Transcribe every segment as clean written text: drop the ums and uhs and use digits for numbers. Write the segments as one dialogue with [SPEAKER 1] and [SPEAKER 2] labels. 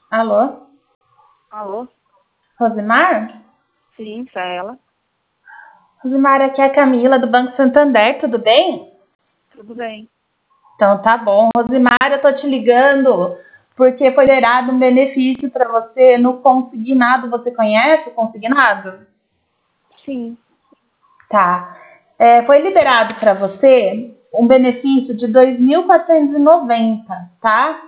[SPEAKER 1] Alô?
[SPEAKER 2] Alô?
[SPEAKER 1] Rosimar?
[SPEAKER 2] Sim, isso é ela.
[SPEAKER 1] Rosimar, aqui é a Camila do Banco Santander, tudo bem?
[SPEAKER 2] Tudo bem.
[SPEAKER 1] Então tá bom. Rosimar, eu tô te ligando porque foi liberado um benefício para você no consignado. Você conhece o consignado?
[SPEAKER 2] Sim.
[SPEAKER 1] Tá. Foi liberado para você um benefício de 2.490, tá?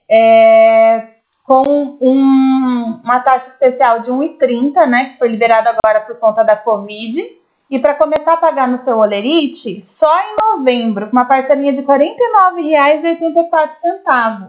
[SPEAKER 1] Com uma taxa especial de 1,30, né? Que foi liberado agora por conta da Covid. E para começar a pagar no seu Olerite, só em novembro, com uma parcelinha de R$ 49,84.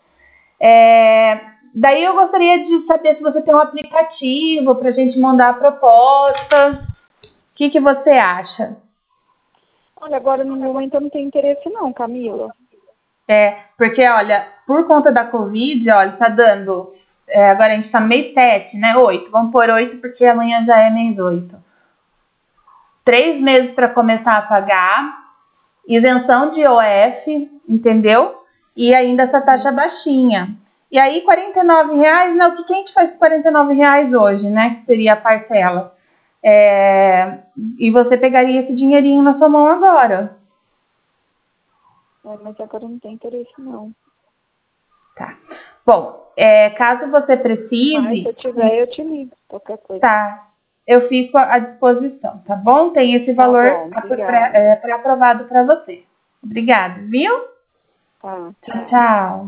[SPEAKER 1] Daí eu gostaria de saber se você tem um aplicativo para a gente mandar a proposta. O que você acha?
[SPEAKER 2] Olha, agora no momento eu não tenho interesse não, Camila.
[SPEAKER 1] Porque, olha, por conta da Covid, olha, tá dando. Agora a gente tá no mês 7, né? 8. Vamos pôr 8 porque amanhã já é mês 8. 3 meses para começar a pagar, isenção de IOF, entendeu? E ainda essa taxa baixinha. E aí, R$ 49, né? O que a gente faz com R$ 49 hoje, né? Que seria a parcela. E você pegaria esse dinheirinho na sua mão agora.
[SPEAKER 2] Mas agora eu não tenho interesse não.
[SPEAKER 1] Tá. Bom, caso você precise.
[SPEAKER 2] Mas se eu tiver, eu te ligo. Qualquer coisa.
[SPEAKER 1] Tá. Eu fico à disposição, tá bom? Tem esse
[SPEAKER 2] Tá
[SPEAKER 1] valor
[SPEAKER 2] bom, obrigada.
[SPEAKER 1] pré-aprovado para você. Obrigada, viu?
[SPEAKER 2] Tá,
[SPEAKER 1] Tchau,
[SPEAKER 2] tchau.
[SPEAKER 1] tchau.